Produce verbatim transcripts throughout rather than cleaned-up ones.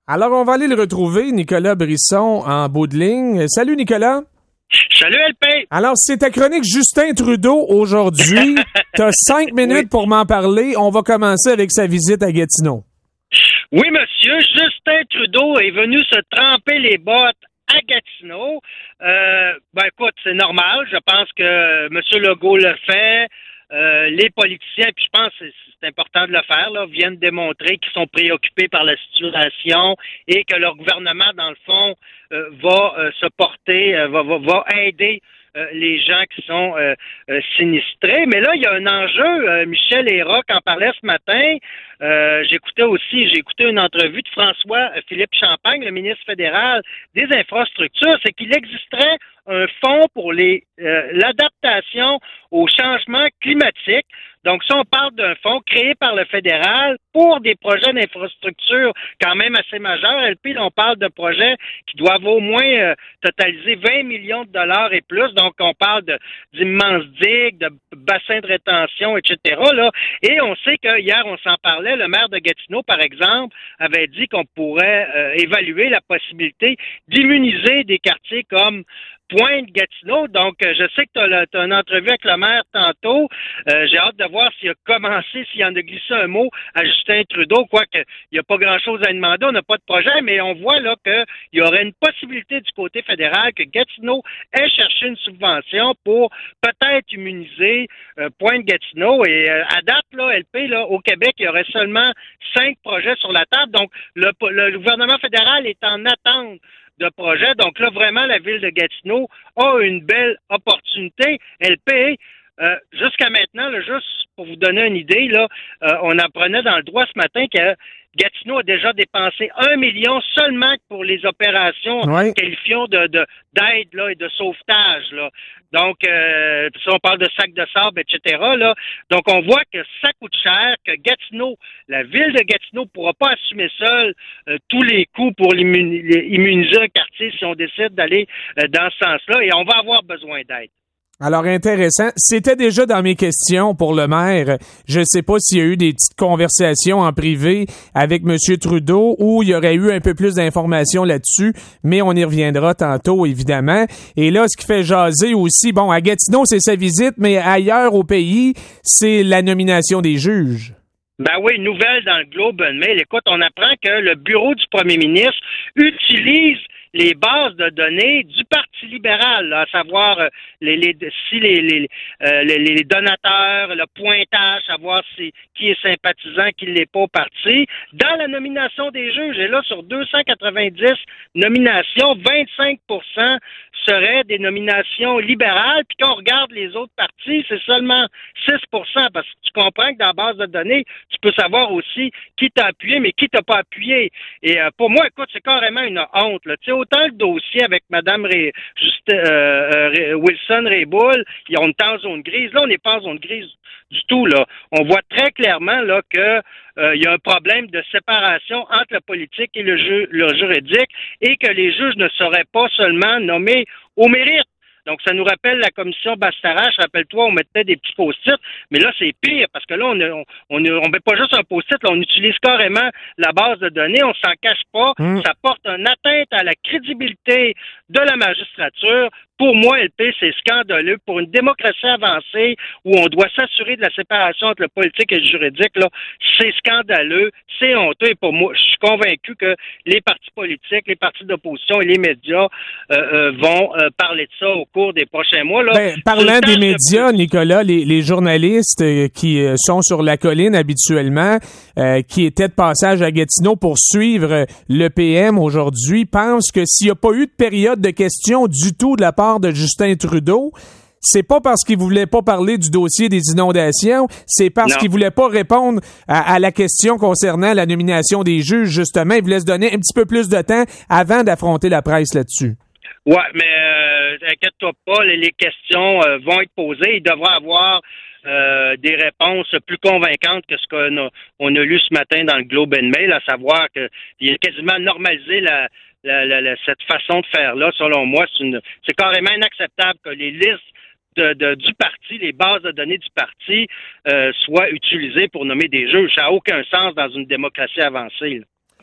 Alors, on va aller le retrouver, Nicolas Brisson, en bout de ligne. Salut, Nicolas. Salut, L P. Alors, c'est ta chronique Justin Trudeau aujourd'hui. T'as cinq minutes oui. pour m'en parler. On va commencer avec sa visite à Gatineau. Oui, monsieur. Justin Trudeau est venu se tremper les bottes à Gatineau. Euh, ben, écoute, c'est normal. Je pense que M. Legault le fait. Euh, les politiciens, puis je pense que c'est, c'est important de le faire, là, viennent démontrer qu'ils sont préoccupés par la situation et que leur gouvernement, dans le fond, euh, va euh, se porter, euh, va, va, va aider euh, les gens qui sont euh, euh, sinistrés. Mais là, il y a un enjeu. Euh, Michel Héroc en parlait ce matin. Euh, j'écoutais aussi, j'ai écouté une entrevue de François-Philippe Champagne, le ministre fédéral des Infrastructures, c'est qu'il existerait un fonds pour les euh, l'adaptation au changement climatique. Donc, ça, on parle d'un fonds créé par le fédéral pour des projets d'infrastructure quand même assez majeurs. L P, on parle de projets qui doivent au moins euh, totaliser vingt millions de dollars et plus. Donc, on parle de, d'immenses digues, de bassins de rétention, et cetera. Là. Et on sait que hier, on s'en parlait, le maire de Gatineau, par exemple, avait dit qu'on pourrait euh, évaluer la possibilité d'immuniser des quartiers comme Pointe-Gatineau. Donc, euh, je sais que tu as une entrevue avec le maire tantôt. Euh, j'ai hâte de voir s'il a commencé, s'il en a glissé un mot à Justin Trudeau, quoique il n'y a pas grand-chose à demander, on n'a pas de projet, mais on voit là qu'il y aurait une possibilité du côté fédéral que Gatineau ait cherché une subvention pour peut-être immuniser euh, Pointe-Gatineau. Et euh, à date, là, L P, là, au Québec, il y aurait seulement cinq projets sur la table. Donc, le, le, le gouvernement fédéral est en attente de projet. Donc là, vraiment, la ville de Gatineau a une belle opportunité. L P, euh, jusqu'à maintenant, là, juste pour vous donner une idée, là, euh, on apprenait dans le droit ce matin que Gatineau a déjà dépensé un million seulement pour les opérations oui. qualifiant de, de d'aide là, et de sauvetage. Là. Donc, euh, si on parle de sacs de sable, et cetera. Là. Donc, on voit que ça coûte cher, que Gatineau, la ville de Gatineau ne pourra pas assumer seule euh, tous les coûts pour immuniser un quartier si on décide d'aller euh, dans ce sens-là, et on va avoir besoin d'aide. Alors, intéressant. C'était déjà dans mes questions pour le maire. Je ne sais pas s'il y a eu des petites conversations en privé avec M. Trudeau ou il y aurait eu un peu plus d'informations là-dessus, mais on y reviendra tantôt, évidemment. Et là, ce qui fait jaser aussi, bon, à Gatineau, c'est sa visite, mais ailleurs au pays, c'est la nomination des juges. Ben oui, nouvelle dans le Globe and Mail. Écoute, on apprend que le bureau du premier ministre utilise les bases de données du Parti libéral, là, à savoir euh, les, les si les les, euh, les les donateurs, le pointage, savoir si qui est sympathisant, qui l'est pas au parti, dans la nomination des juges. Et là, sur deux cent quatre-vingt-dix nominations, vingt-cinq pour cent seraient des nominations libérales. Puis quand on regarde les autres partis, c'est seulement six pour cent, parce que tu comprends que dans la base de données, tu peux savoir aussi qui t'a appuyé, mais qui t'a pas appuyé. Et euh, pour moi, écoute, c'est carrément une honte, là. Tu sais, autant le dossier avec Mme Ré, juste, euh, Ré, Wilson-Raybould, on est en zone grise. Là, on n'est pas en zone grise du tout, là. On voit très clairement, là, que euh, il y a un problème de séparation entre le politique et le, ju- le juridique et que les juges ne seraient pas seulement nommés au mérite. Donc, ça nous rappelle la commission Bastarache. Rappelle-toi, on mettait des petits post-it, mais là, c'est pire, parce que là, on ne on, on, on met pas juste un post-it, là, on utilise carrément la base de données, on s'en cache pas. Mmh. Ça porte une atteinte à la crédibilité de la magistrature. Pour moi, L P, c'est scandaleux. Pour une démocratie avancée où on doit s'assurer de la séparation entre le politique et le juridique, là, c'est scandaleux, c'est honteux. Et pour moi, je suis convaincu que les partis politiques, les partis d'opposition et les médias euh, euh, vont euh, parler de ça au cours des prochains mois. Là. Ben, parlant des médias, de... Nicolas, les, les journalistes euh, qui euh, sont sur la colline habituellement, euh, qui étaient de passage à Gatineau pour suivre le P M aujourd'hui, pensent que s'il n'y a pas eu de période de questions du tout de la part de Justin Trudeau, c'est pas parce qu'il voulait pas parler du dossier des inondations, c'est parce non. qu'il voulait pas répondre à, à la question concernant la nomination des juges, justement. Il voulait se donner un petit peu plus de temps avant d'affronter la presse là-dessus. Ouais, mais euh, inquiète-toi pas, les, les questions euh, vont être posées. Il devra avoir euh, des réponses plus convaincantes que ce qu'on a, on a lu ce matin dans le Globe and Mail, à savoir qu'il a quasiment normalisé la La, la, la, cette façon de faire-là, selon moi, c'est, une, c'est carrément inacceptable que les listes de, de, du parti, les bases de données du parti euh, soient utilisées pour nommer des juges. Ça n'a aucun sens dans une démocratie avancée, là.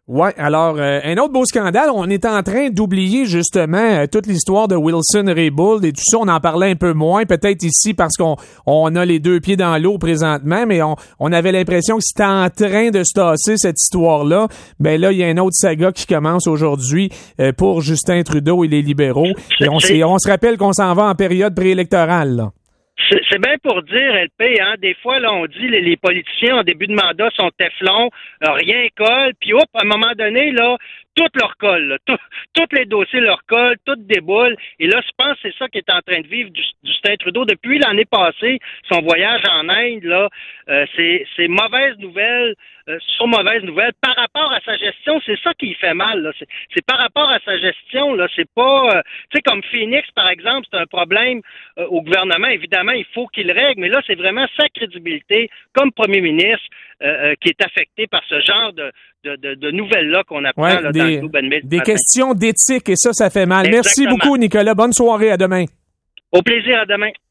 Ouais, alors euh, un autre beau scandale, on est en train d'oublier justement euh, toute l'histoire de Wilson-Raybould et tout ça, on en parlait un peu moins, peut-être ici parce qu'on on a les deux pieds dans l'eau présentement, mais on, on avait l'impression que c'était en train de se tasser cette histoire-là. Ben là, il y a une autre saga qui commence aujourd'hui euh, pour Justin Trudeau et les libéraux. Et on, on se rappelle qu'on s'en va en période préélectorale, là. C'est, c'est bien pour dire, L P, hein, des fois, là, on dit les, les politiciens en début de mandat sont téflons, euh, rien colle, puis hop, à un moment donné, là, tout leur colle, là, tout, tous les dossiers leur collent, tout déboule, et là, je pense que c'est ça qui est en train de vivre Justin Trudeau depuis l'année passée, son voyage en Inde, là, euh, c'est, c'est mauvaise nouvelle, euh, sur mauvaise nouvelle, par rapport à sa gestion, c'est ça qui fait mal, là, c'est, c'est par rapport à sa gestion, là, c'est pas, euh, tu sais, comme Phoenix, par exemple, c'est un problème euh, au gouvernement, évidemment, il faut qu'il règle, mais là, c'est vraiment sa crédibilité comme premier ministre euh, euh, qui est affectée par ce genre de, de, de, de nouvelles-là qu'on apprend ouais, là, des, dans le Globe and Mail. Des questions d'éthique, et ça, ça fait mal. Exactement. Merci beaucoup, Nicolas. Bonne soirée. À demain. Au plaisir. À demain.